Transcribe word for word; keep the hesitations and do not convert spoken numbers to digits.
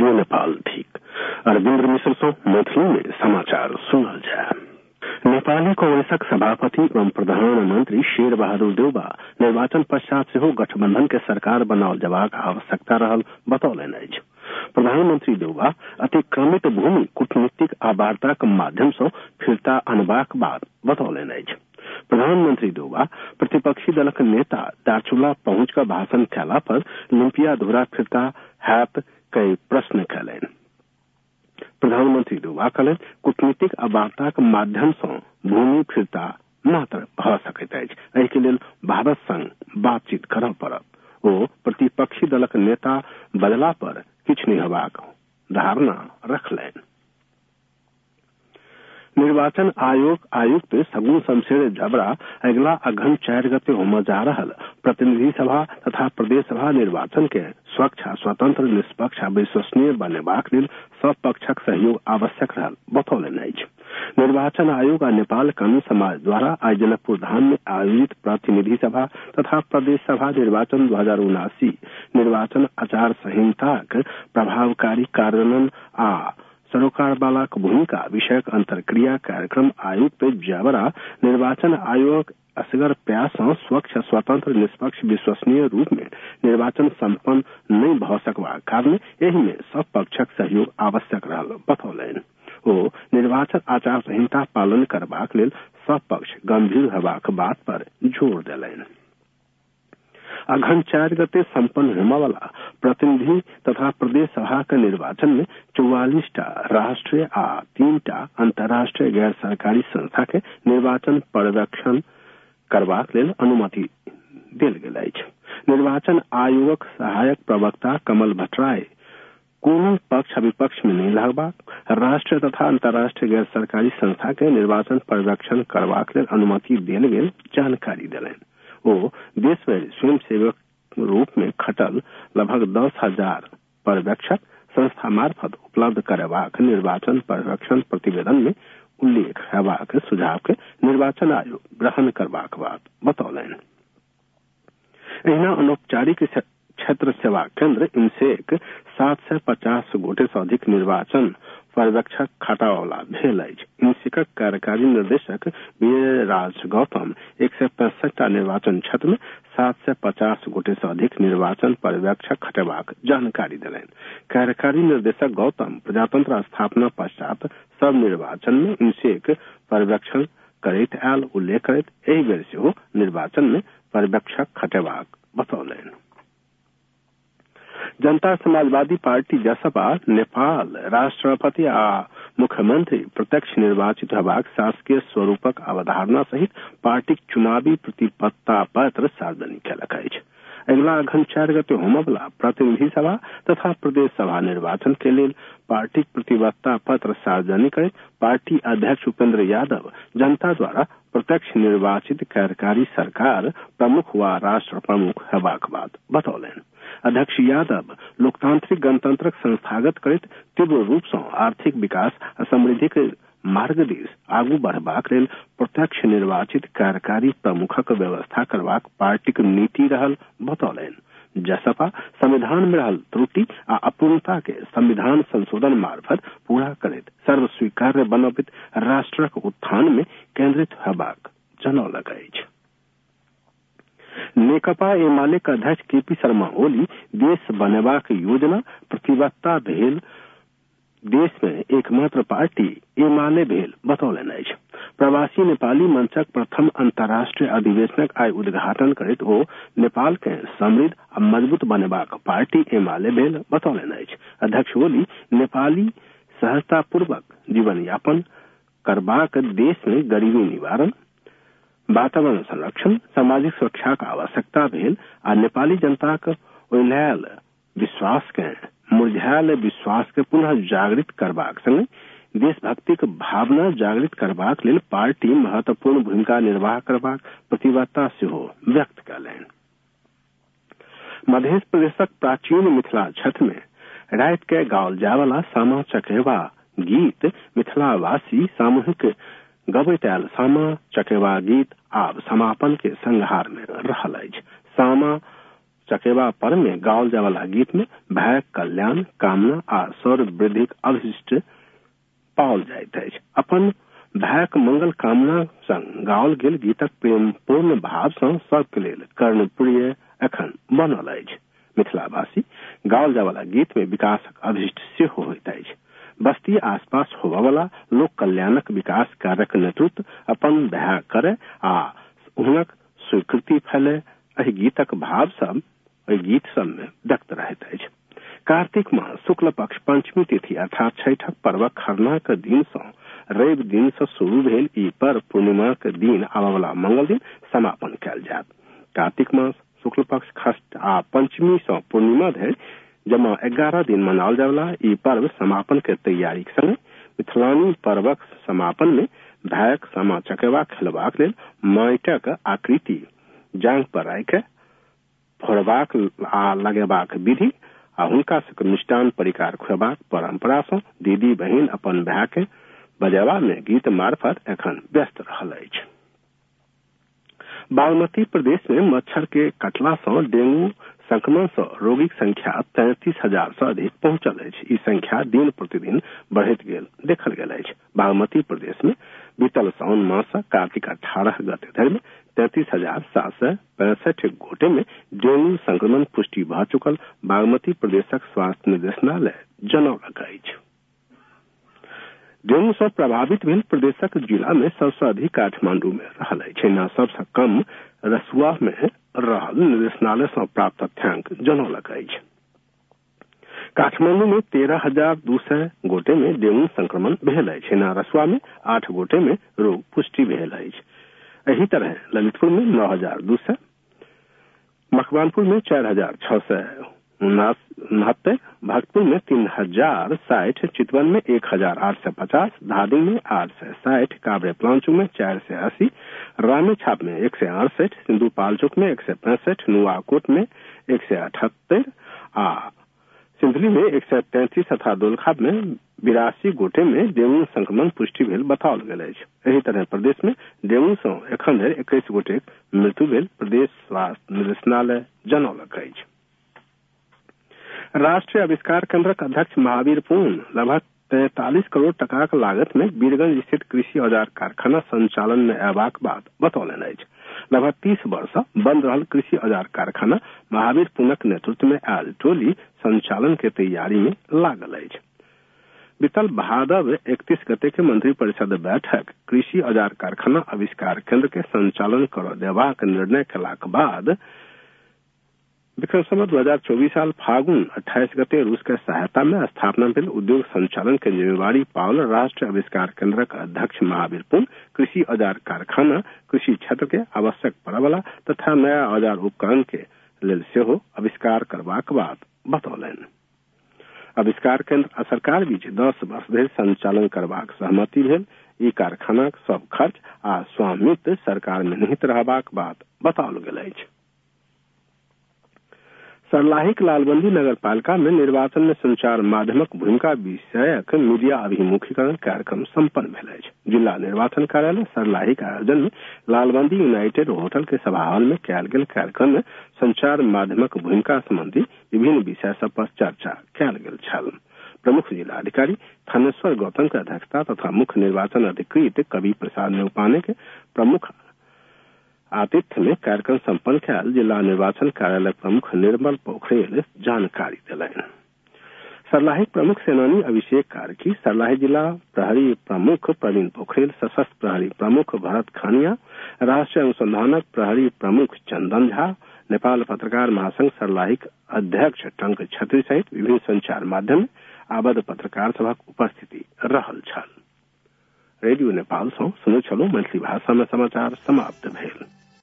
Radio Nepal ठीक अरविंद मिश्र सो मैथिली में समाचार सुनल जाए। नेपाली कांग्रेसक सभापति एवं प्रधानमंत्री शेर बहादुर देउबा निर्वाचन पश्चात से हो गठबंधन के सरकार बनाओल जबाक आवश्यकता रहल बतौलनि अछि। प्रधानमंत्री देउबा अतिक्रमित भूमि कूटनीतिक आ वार्ताक माध्यम से फिरता अनबाक बात बतौलनि अछि। प्रधानमंत्री देउबा प्रतिपक्षी दलक नेता दार्चुला पहुंच का भाषण कैला पर लिम्पिया धुरा फिरता हैत कई प्रश्न कैलनि। प्रधानमंत्री देउबा कहलनि कूटनीतिक आ वार्ताक माध्यम से भूमि फिरता मात्र भ सकैत अछि, एहि के लेल भारत संग बातचीत करऽ पड़त। ओ प्रतिपक्षी दलक नेता बदला पर किछु नहि हेबाक धारणा रखलनि। निर्वाचन आयोग आयुक्त सगुन शमशेर जबरा अगला अगहन चार गते होम जा रहल प्रतिनिधि सभा तथा प्रदेश सभा निर्वाचन के स्वच्छ स्वतंत्र निष्पक्ष विश्वसनीय बनेबाक लेल सब पक्षक सहयोग आवश्यक रहल बतौलनि अछि। निर्वाचन आयोग आ नेपाल कानून समाज द्वारा आज जनकपुर धाम में आयोजित प्रतिनिधि सभा तथा प्रदेश सभा निर्वाचन दो हजार उनासी निर्वाचन आचार संहिताक प्रभावकारी कार्यान्वयन आ सरोकारवालाक भूमिका विषयक अंतरक्रिया कार्यक्रम आयुक्त जबरा निर्वाचन आयोग असगर प्रयास से स्वच्छ स्वतंत्र निष्पक्ष विश्वसनीय रूप में निर्वाचन संपन्न नहीं भ सकबा कारण एहि में सब पक्षक सहयोग आवश्यक रहल बतौलनि। ओ निर्वाचन आचार संहिता पालन करबाक लेल सब पक्ष गंभीर हेबाक बात पर जोर देलनि। अगहन चार गते संपन्न होने वाला प्रतिनिधि तथा प्रदेश सभा के निर्वाचन में चौवालीस टा राष्ट्रीय आ तीन टा अंतर्राष्ट्रीय गैर सरकारी संस्था के निर्वाचन पर्यवेक्षण करबाक लेल अनुमति देल गेल अछि। निर्वाचन आयोगक सहायक प्रवक्ता कमल भट्टराय कोनो पक्ष विपक्ष में नहीं लगबाक, राष्ट्रीय तथा अंतर्राष्ट्रीय गैर सरकारी संस्था के निर्वाचन पर्यवेक्षण करबाक लेल अनुमति देल गेल जानकारी देलनि। ओ देश में स्वयं सेवक रूप में खटल लगभग दस हजार पर्यवेक्षक संस्था मार्फत उपलब्ध करबाक निर्वाचन पर्यवेक्षण प्रतिवेदन में उल्लेख हेबाक सुझाव के निर्वाचन आयोग ग्रहण करबाक बात बतौलनि। एहिना अनौपचारिक क्षेत्र सेवा केंद्र इनसेक सात सौ पचास गोटे से अधिक निर्वाचन पर्यवेक्षक खटावला भेल अछि। इनसेकक कार्यकारी निर्देशक वीरराज गौतम एक सौ पैंसठ निर्वाचन क्षेत्र में सात सौ पचास गोटे से अधिक निर्वाचन पर्यवेक्षक खटेबाक जानकारी दिलनि। कार्यकारी निर्देशक गौतम प्रजातंत्र स्थापना पश्चात सब निर्वाचन में इनसेक पर्यवेक्षण करैत आयल उल्लेख करैत एहि बेर सेहो निर्वाचन में पर्यवेक्षक खटेबाक बतौलनि। जनता समाजवादी पार्टी जसपा नेपाल राष्ट्रपति आ मुख्यमंत्री प्रत्यक्ष निर्वाचित हेबाक शासकीय स्वरूपक अवधारणा सहित पार्टीक चुनावी प्रतिबद्धता पत्र सार्वजनिक कयलक अछि। अगिला अगहन चार गते होमय वाला प्रतिनिधि सभा तथा प्रदेश सभा निर्वाचन के लेल पार्टी प्रतिबद्धता पत्र सार्वजनिक करैत पार्टी अध्यक्ष उपेंद्र यादव जनता द्वारा प्रत्यक्ष निर्वाचित कार्यकारी सरकार प्रमुख व राष्ट्र प्रमुख हेबाक बात बतौलनि। अध्यक्ष यादव लोकतांत्रिक गणतंत्रक संस्थागत करैत तीव्र रूप से आर्थिक विकास आ समृद्धि के मार्ग दिस आगू बढ़बाक लेल प्रत्यक्ष निर्वाचित कार्यकारी प्रमुखक व्यवस्था करबाक पार्टीक नीति रहल बतौलनि। जसपा संविधान में रहल त्रुटि आ अपूर्णता के संविधान संशोधन मार्फत पूरा करैत सर्वस्वीकार्य बनबित राष्ट्रक उत्थान में केंद्रित हेबाक जनौलक अछि। नेकपा एमाले के अध्यक्ष केपी शर्मा ओली देश बनेबाक योजना प्रतिबद्धता भेल देश में एकमात्र पार्टी एमाले भेल बतौलनि अछि। प्रवासी नेपाली मंचक प्रथम अंतर्राष्ट्रीय अधिवेशनक आइ उद्घाटन करैत ओ नेपाल के समृद्ध आ मजबूत बनेबाक पार्टी एमाले भेल बतौलनि अछि। अध्यक्ष ओली नेपाली सहजतापूर्वक जीवन यापन करबाक देश में गरीबी निवारण वातावरण संरक्षण सामाजिक सुरक्षा का आवश्यकता भेल आ नेपाली जनता के ओइलायल विश्वास के मुरझायल विश्वास के पुनः जागृत करबाक संग देशभक्ति के भावना जागृत करबाक लेल पार्टी महत्वपूर्ण भूमिका निर्वाह करबाक प्रतिबद्धता सेहो व्यक्त कयलनि। मध्य प्रदेशक प्राचीन मिथिला क्षेत्र में राति के गाओल जाय वाला सामा चकेवा गीत मिथिलावासी सामूहिक गबैत आयल सामा चकेवा गीत आब समापन के संहार में रहल अछि। सामा चकेवा पर्व में गाओल जाय वाला गीत में भय कल्याण कामना आ सौर वृद्धिक अभिष्ट पाओल जाइत अछि। अपन भयक मंगल कामना संग गाओल गेल गीतक प्रेम पूर्ण भाव सँ सबके लेल कर्णप्रिय एखन बनल अछि। मिथिलावासी गाओल जाय वाला गीत में विकासक अभिष्ट सेहो होइत अछि। बस्ती आसपास होबय वाला लोक कल्याणक विकास कार्यक नेतृत्व अपन भय करे आ हुनक स्वीकृति फैले एहि गीतक भाव सब एहि गीत सब में व्यक्त रहैत अछि। कार्तिक माह शुक्ल पक्ष पंचमी तिथि अर्थात छठक पर्वक खरनाक दिन सँ रवि दिन सँ शुरू भेल ई पर्व पूर्णिमा के दिन आबय वाला मंगल दिन समापन कयल जायत। कार्तिक मास शुक्ल पक्ष खष्ट आ पंचमी सँ पूर्णिमा धरि जमा ग्यारह दिन मनाओल जाय वाला ई पर्व समापन के तैयारी संग मिथिलानी पर्वक समापन में भयक सामा चकेवा खेलबाक लेल माटिक आकृति जांग पर राखि फोड़बाक आ लगेबाक विधि आ हुनका सबके मिष्टान परिकार खुएबाक परंपरा सँ दीदी बहिन अपन भाई के बजेबा में गीत मार्फत एखन व्यस्त रहल अछि। बागमती प्रदेश में मच्छर के कटला सँ डेंगू संक्रमण सँ रोगीक संख्या तैंतीस हजार सँ अधिक पहुंचल अछि। ई संख्या दिन प्रतिदिन बढ़ैत गेल देखल गेल अछि। बागमती प्रदेश में बीतल सावन मास सँ कार्तिक अठारह गते धरि में तैंतीस हजार सात सौ पैंसठ गोटे में डेंगू संक्रमण पुष्टि भ चुकल बागमती प्रदेशक स्वास्थ्य निर्देशनालय जनौलक अछि। डेंगू सँ प्रभावित भेल प्रदेशक जिला में सबसे अधिक काठमांडू में रहल अछि। न सबसे कम रसुआ में रहल निर्देशनालय सँ प्राप्त तथ्यांक जनौलक अछि। काठमांडू में तेरह हजार दू सय गोटे में डेंगू संक्रमण भेल अछि। न रसुआ में आठ गोटे में रोग पुष्टि भेल अछि। एही तरह ललितपुर में नौ हजार दू सय, मकवानपुर में चार हजार छह सौ उनहत्तर, भक्तपुर में तीन हजार साठ, चितवन में एक हजार आठ सौ पचास, धादिंग में आठ सौ साठ, काबरे प्लांचू में चार सौ अस्सी, रामेछाप में एक सौ अड़सठ, सिंधुपालचोक में एक सौ पैंसठ, नुआकोट में एक सौ अठहत्तर आ सिंधली में एक सौ तैंतीस तथा दोलखा में बिरासी गोटे में डेंगू संक्रमण पुष्टि भेल बताओल गेल अछि। एही तरह प्रदेश में डेंगू सँ एखन धरि इक्कीस गोटे मृत्यु भेल प्रदेश स्वास्थ्य निर्देशनालय जनौलक अछि। राष्ट्रीय आविष्कार केंद्रक अध्यक्ष महावीर पूर्ण लगभग तैंतालीस करोड़ टकाक लागत में बीरगंज स्थित कृषि औजार कारखाना संचालन में अयबाक बाद बतौलनि अछि। लगभग तीस वर्ष बंद रहल कृषि औजार कारखाना महावीर पूर्णक नेतृत्व में आयल टोली संचालन के तैयारी में लागल अछि। बीतल भादव इकतीस गते के मंत्रिपरिषद बैठक कृषि औजार कारखाना आविष्कार केंद्र के संचालन कर देबाक निर्णय कयलाक बाद विक्रम संवत दो हजार चौबीस साल फागुन अट्ठाईस गते रूस के सहायता में स्थापना भेल उद्योग संचालन के जिम्मेवारी पावल राष्ट्रीय आविष्कार केंद्रक अध्यक्ष महावीर पूर्ण कृषि औजार कारखाना कृषि क्षेत्र के आवश्यक पड़य वाला तथा नया औजार उपकरण के लेल सेहो आविष्कार करबाक बात बतौलनि। आविष्कार केंद्र आ सरकार बीच दस वर्ष धरि संचालन करबाक सहमति भेल। ई कारखानाक सब खर्च आ स्वामित्व सरकार में निहित रहबाक बात बताओल गेल अछि। सरलाहीक लालबंदी नगर पालिका में निर्वाचन में संचार माध्यमक भूमिका विषयक मीडिया अभिमुखीकरण कार्यक्रम संपन्न भेल अछि। जिला निर्वाचन कार्यालय सरलाही के आयोजन में लालबंदी यूनाइटेड होटल के सभाहाल में कयल गेल कार्यक्रम में संचार माध्यमक भूमिका संबंधी विभिन्न विषय सब पर चर्चा कयल गेल छल। प्रमुख जिलाधिकारी थानेश्वर गौतम के अध्यक्षता तथा मुख्य निर्वाचन अधिकृत कवि प्रसाद नेउपाने के प्रमुख आतिथ्य में कार्यक्रम संपन्न कयल जिला निर्वाचन कार्यालय प्रमुख निर्मल पोखरेल जानकारी दिलनि। सरलाही प्रमुख सेनानी अभिषेक कार्की, सरलाही जिला प्रहरी प्रमुख प्रवीण पोखरेल, सशस्त्र प्रहरी प्रमुख भरत खानिया, राष्ट्रीय अनुसंधानक प्रहरी प्रमुख चंदन झा, नेपाल पत्रकार महासंघ सरलाहीक अध्यक्ष टंक छत्री सहित विभिन्न संचार माध्यम में आबद्ध पत्रकार सभक उपस्थिति रहल छल। रेडियो नेपाल सँ सुनै छलहुँ मैथिली भाषा में समाचार समाप्त भेल।